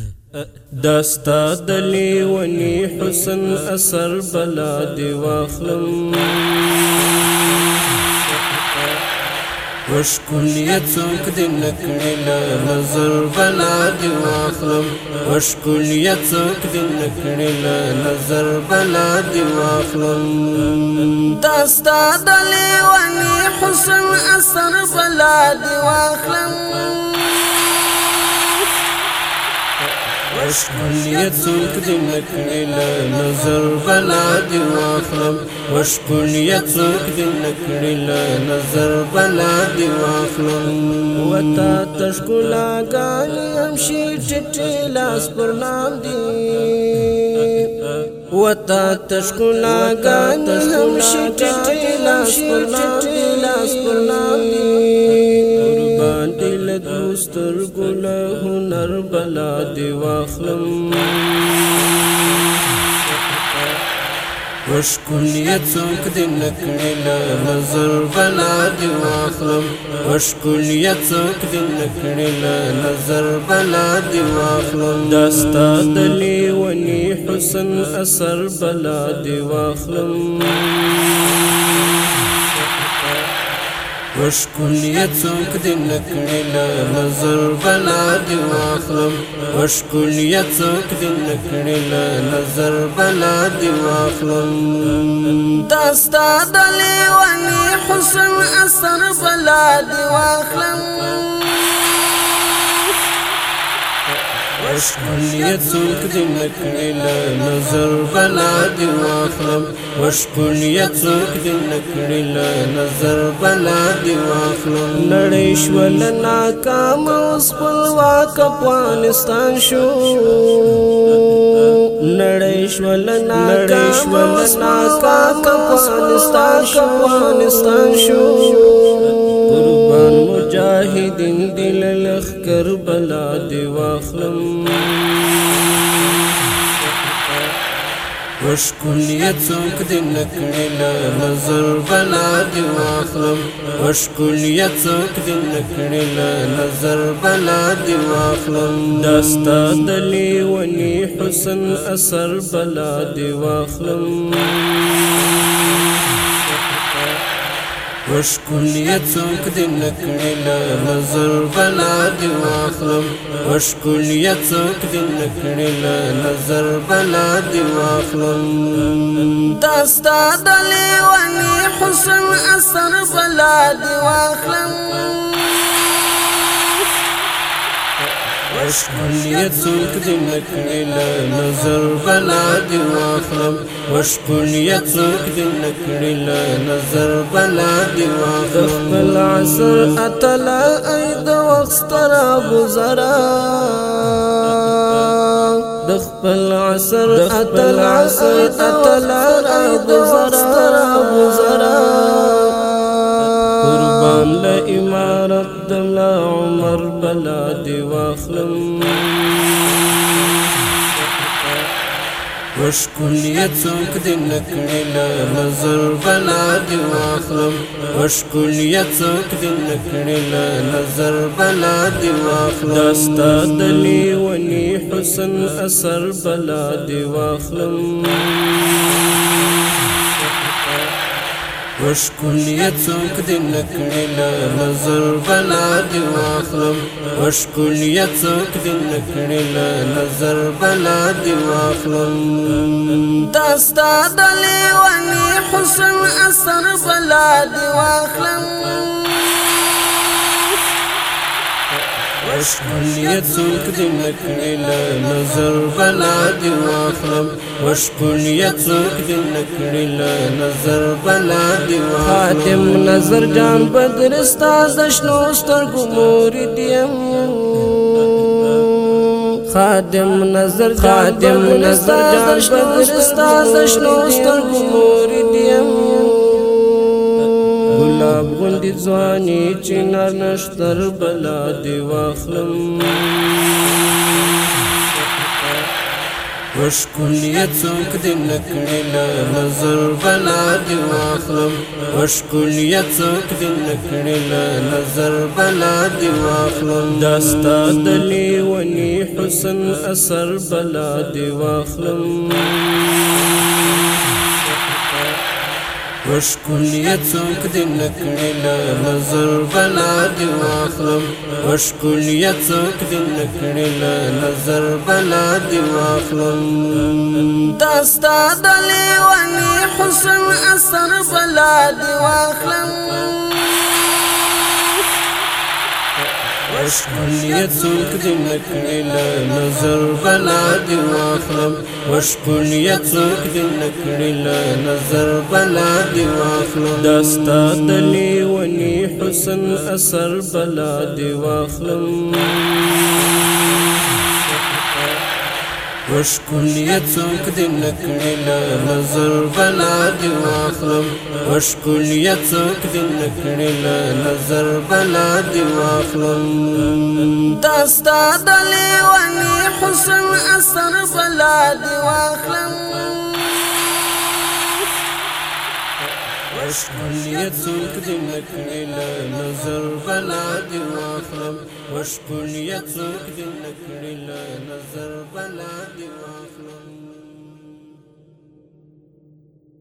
داستا دلی ونی حسن اثر بلا دی واخلم وشکلیت څوک دی نکړی له نظر بلا دی واخلم وشکلیت څوک دی نکړی له نظر بلا دی واخلم داستا دلی ونی حسن اثر بلا دی واخلم وشکلیت څوک دی نکړی له نظر بلا دی واخلم وشکلیت څوک دی نکړی له نظر بلا دی واخلم وتا تشکلاګانی هم شي ټټې لاس پر نام دی وتا تشکلاګانی هم شي ټټې لاس پر نام دی باندې له دوسترګو له هنر بلا دی واخلم وشکلیت څوک دی نکړی له نظر بلا دی واخلم وشکلیت څوک دی نکړی له نظر بلا دی واخلم داستا دلی ونی حسن اثر بلا دی واخلم وشکلیت څوک دی نکړی له نظر بلا دی واخلم وشکلیت څوک دی نکړی له نظر بلا دی واخلم داستا دلی ونی حسن اثر بلا دی واخلم وشکلیت څوک دی نکړی له نظر بلا دی واخلم وشکلیت څوک دی نکړی له نظر بلا دی واخلم نړۍ شول ناکام اوس خپلواک افغانستان شو نړۍ شول ناکام اوس افغانستان شو قربان مجاهدین دل لخکر بلا دی واخلم وشکلیت څوک دی نکړی له نظر بلا دی واخلم وشکلیت څوک دی نکړی له نظر بلا دی واخلم داستا دلی ونی حسن اثر بلا دی واخلم وشکلیت څوک دی نکړی له نظر بلا دی واخلم وشکلیت څوک دی نکړی له نظر بلا دی واخلم داستا دلی ونی حسن اثر بلا دی واخلم وشکلیت څوک دی نکړی له نظر بلا دی واخلم وشکلیت څوک دی نکړی له نظر بلا دی واخلم خپل عصر اتلا اید وخت سترا گزرا خپل عصر اتلا اید وخت سترا گزرا قربان له امارت دلا عمر بلا دی واخلم وشکلیت څوک دی نکړی له نظر بلا دی واخلم وشکلیت څوک دی نکړی له نظر بلا دی واخلم داستا دلی ونی حسن اثر بلا دی واخلم وشکلیت څوک دی نکړی له نظر بلا دی واخلم وشکلیت څوک دی نکړی له نظر بلا دی واخلم داستا دلی ونی حسن اثر بلا دی واخلم وشکلیت څوک دی نکړی له نظر بلا دی واخلم وشکلیت څوک دی نکړی له نظر بلا دی واخلم خادم نظر جان بدر استاد شنو سترګو مرید یم خادم نظر جان بدر استاد شنو سترګو مرید یم گلاب غوندې ځواني چنار نشتر بلا دی واخلم وشکولیت څوک دې نکړي له نظر بلا دې واخلم وشکولیت څوک دې نکړي له نظر بلا دې واخلم دا ستا د لیوني حسن اثر بلا دې واخلم وشکولیت څوک دې نکړي له نظر بلا دې واخلم وشکولیت څوک دې نکړي له نظر بلا دې واخلم دا ستا د لیوني حسن اثر بلا دې واخلم وشکولیت څوک دې نکړي له نظر بلا دې واخلم وشکولیت څوک دې نکړي له نظر بلا دې واخلم دا ستا د لیوني حسن اثر بلا دې واخلم وشکولیت څوک دې نکړي له نظر بلا دې واخلم وشکولیت څوک دې نکړي له نظر بلا دې واخلم دا ستا د لیوني حسن اثر بلا دې واخلم وشکولیت څوک دې نکړي له نظر بلا دې واخلم وشکولیت څوک دې نکړي له